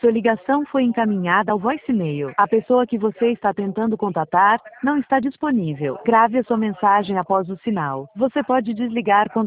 Sua ligação foi encaminhada ao voicemail. A pessoa que você está tentando contatar não está disponível. Grave a sua mensagem após o sinal. Você pode desligar quando